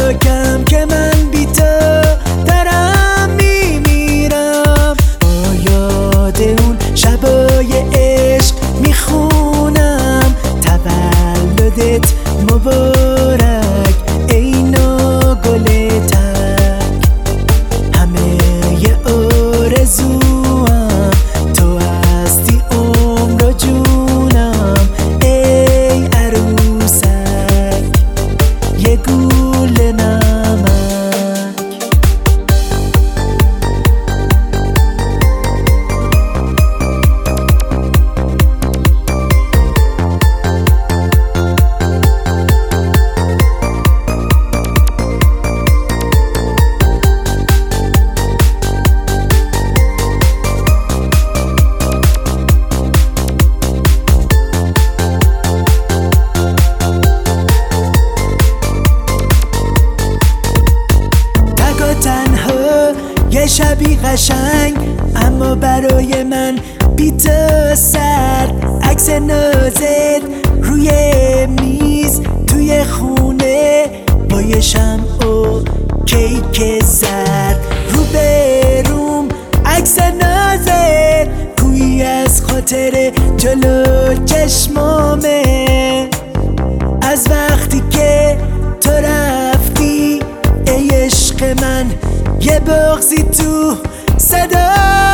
بگم که من بی تو دارم میمیرم. با یاد اون شبای عشق میخونم تولدت مبارک ای نوگل تک. همه ی آرزوام تو هستی عمر و جونم ای عروسک یه گول نمک. یه شبی قشنگ اما برای من بی تو سرد. عکس نازت روی میز توی خونه با یه شمع و کیک زرد. رو به روم عکس نازت گویی از خاطر جلو چشمامه. از وقتی که تو رفتی ای عشق من یه بغضی تو صدا